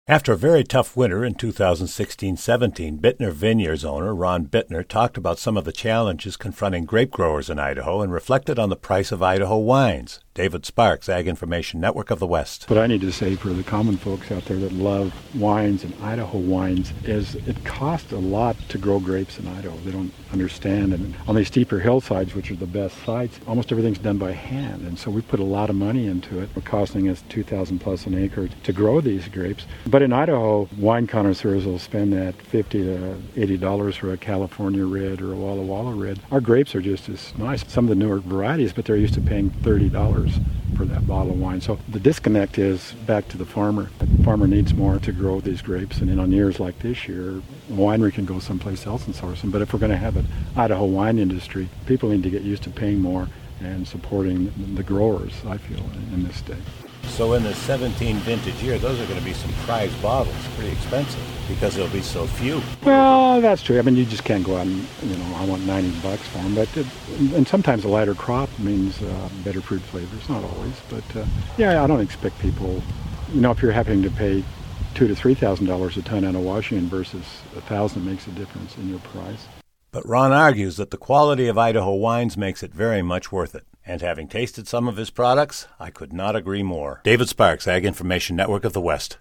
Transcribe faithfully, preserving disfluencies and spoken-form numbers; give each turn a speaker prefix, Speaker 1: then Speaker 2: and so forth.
Speaker 1: After a very tough winter in two thousand sixteen seventeen, Bittner Vineyards owner Ron Bittner talked about some of the challenges confronting grape growers in Idaho and reflected on the price of Idaho wines. David Sparks, Ag Information Network of the West.
Speaker 2: What I need to say for the common folks out there that love wines and Idaho wines is it costs a lot to grow grapes in Idaho. They don't understand. And on these steeper hillsides, which are the best sites, almost everything's done by hand. And so we put a lot of money into it. It's costing us two thousand dollars plus an acre to grow these grapes. But in Idaho, wine connoisseurs will spend that fifty to eighty dollars for a California Red or a Walla Walla Red. Our grapes are just as nice. Some of the newer varieties, but they're used to paying thirty dollars for that bottle of wine. So the disconnect is back to the farmer. The farmer needs more to grow these grapes. And then on years like this year, the winery can go someplace else and source them. But if we're going to have an Idaho wine industry, people need to get used to paying more and supporting the growers, I feel, in this state.
Speaker 1: So in the seventeen vintage year, those are going to be some prize bottles, pretty expensive, because there'll be so few.
Speaker 2: Well, that's true. I mean, you just can't go out and, you know, I want ninety bucks for them. But it, and sometimes a lighter crop means uh, better fruit flavors, not always. But uh, yeah, I don't expect people, you know, if you're having to pay two to three thousand dollars a ton out of Washington versus a thousand, makes a difference in your price.
Speaker 1: But Ron argues that the quality of Idaho wines makes it very much worth it. And having tasted some of his products, I could not agree more. David Sparks, Ag Information Network of the West.